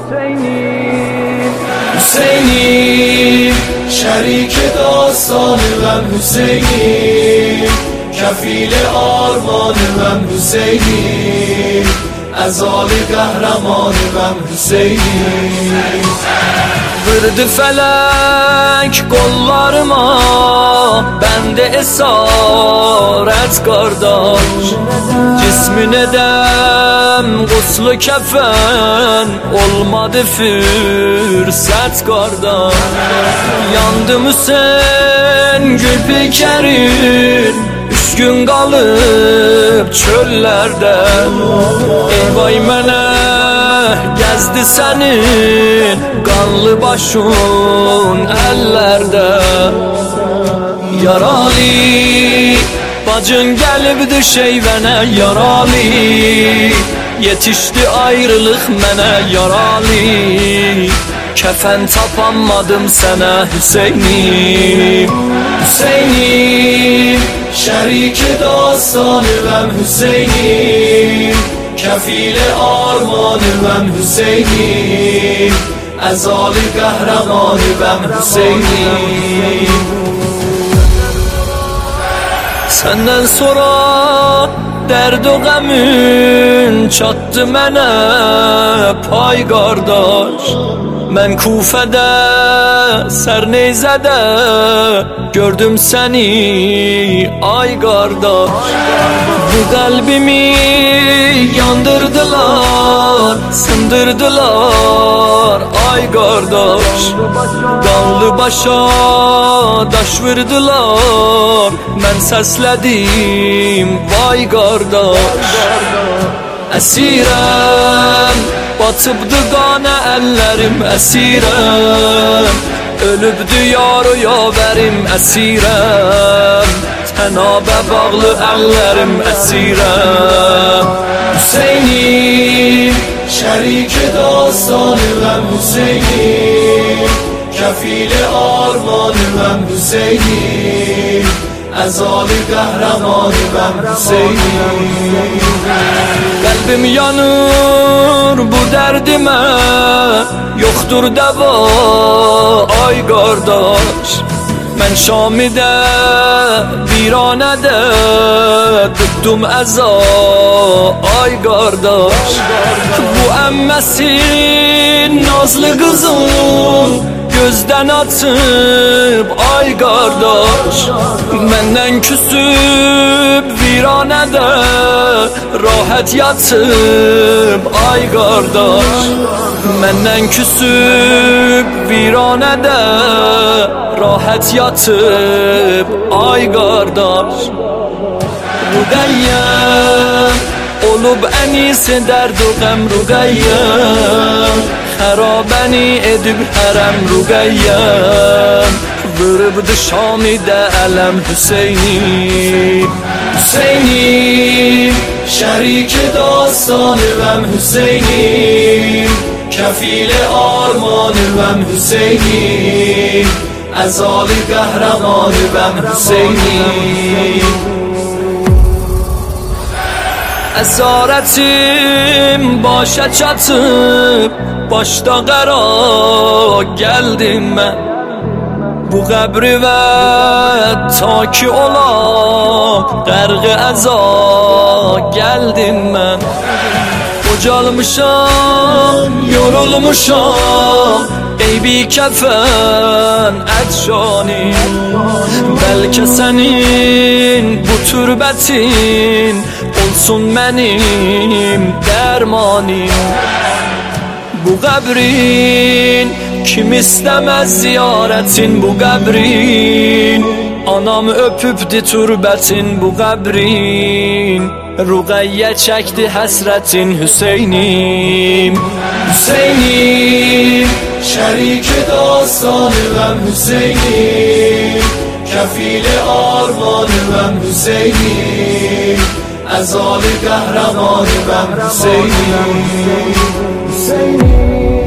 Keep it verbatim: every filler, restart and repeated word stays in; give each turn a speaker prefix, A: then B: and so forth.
A: Hüseyin'im, Hüseyin'im, şerik dastanım Hüseyin'im, kefil armanım Hüseyin'im, ezali kahramanım Hüseyin'im. Vurdu felek kollarıma, bende esaret kardeş. Cismine dem guslu kefen, olmadı fırsat kardeş. Yandım Hüseyin gül pikerin, üç gün kalıp çöllerde. Eyvay mene gezdi senin kanlı başın ellerde. Yaralı bacın gelip düşeyvene yaralı, yetişti ayrılık mene yaralı. Kefen tapamadım sana Hüseyin'im, Hüseyin'im, şerik dastanım Hüseyin'im, kefil armanım Hüseyin'im, ezali kahramanım Hüseyin'im. Senden sonra derd o qəmin çattı mənə pay qardaş. Mən Kufədə, Sərneyzədə gördüm səni ay qardaş. Bu qəlbimi yandırdılar, sındırdılar ay qardaş. Qanlı başa daş vurdular, mən səslədim vay qardaş. Əsirəm, batıbdı qana əllərim əsirəm, ölübdü yar-ı yavərim əsirəm, tənabə bağlı əllərim əsirəm. Hüseyin'im, şerik dastanım Hüseyin'im, kefil armanım Hüseyin'im, ezali kahramanım Hüseyin'im. Kalbim yanır bu derdime, yoktur deva ay kardeş. Ben Şami'de, Viranede tuttum eza ay kardeş. Bu emmesin nazlı kızım gözden atıp ay kardeş. Menden küsüp viranede rahat yatıp ay kardeş. Menden küsüp viranede rahat yatıp ay kardeş. Rüqəyyəm olub en iyisi dərd o qəm Rüqəyyəm, xərabəni edib hərəm Rüqəyyəm, vurubdu Şamidə ələm Hüseyin'im, Hüseyin'im, şerik dastanım Hüseyin'im, kefil armanım Hüseyin'im, ezali kahramanım Hüseyin'im. Esaretim başa çatıp başta qara geldim ben. Bu qəbri və ta ki olam qərq-i əza geldim mən. Qocalmışam, yorulmuşam, eybi kəfən ədşanim. Bəlkə sənin bu türbətin olsun mənim dərmanim. Bu qəbrin kim istəməz ziyarətin bu qəbrin, anam öpübdi türbətin bu qəbrin, Rüqəyyə çəkdi həsrətin Hüseyin'im, Hüseyin'im, şerik dastanım Hüseyin'im, kefil armanım Hüseyin'im, ezali kahramanım Hüseyin'im, Hüseyin'im.